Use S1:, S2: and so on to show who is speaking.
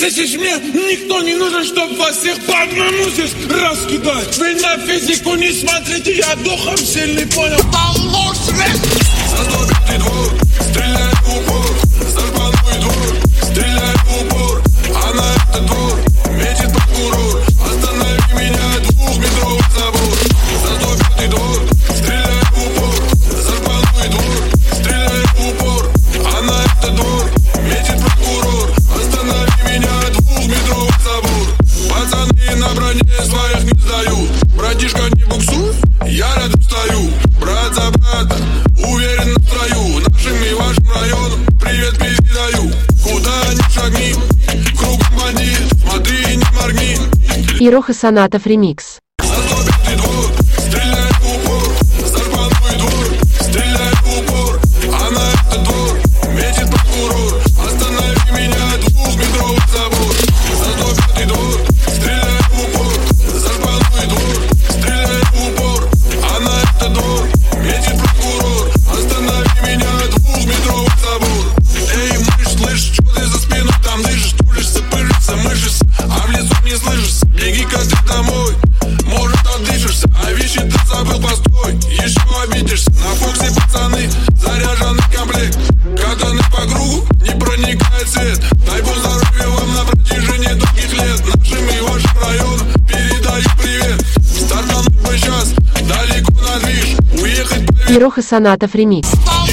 S1: Слышишь, мне никто не нужен, чтобы вас всех по одному здесь раскидать. Вы на физику не смотрите, я духом сильный, понял?
S2: Застопитый двор, стреляй в упор. Зарбануй двор, стреляй в упор. А на этот двор метит прокурор. Останови меня, двухметровый забор. Застопитый двор, стреляй в упор. Зарбануй двор, стреляй в упор. А на этот двор метит прокурор. Останови меня, двухметровый забор. Пацаны на броне своих не сдают. Братишка, не буксуй, я рядом стою. Брат за брата, уверен в строю. Нашим и вашим районам привет передаю. Куда ни шагни, кругом бандит. Смотри и не моргни.
S3: Ироха Санатов ремикс.
S2: Застопитый двор, стреляй в упор. Зарбануй двор, стреляй в упор. А на этот двор метит прокурор. Останови меня, двухметровый забор. Застопитый двор, стреляй в упор. Зарбануй двор, стреляй в упор. А на этот двор метит прокурор. Останови меня, двухметровый забор. Эй, мышь, слышишь, что ты за спину там дышишь? Тужишься, пыжишься, мышишься, а в лицо не слышишься. Беги-ка ты домой, может отдышишься. А вещи ты забыл, постой, еще обидишься. На Фоксе пацаны, заряженный комплект. Катаны по кругу, не проникает свет. Дай бог здоровья вам на протяжении долгих лет. Нашим и вашим районам передаю привет. Стартануть бы сейчас, далеко на движ. Уехать по...
S3: Ироха Санатов ремикс.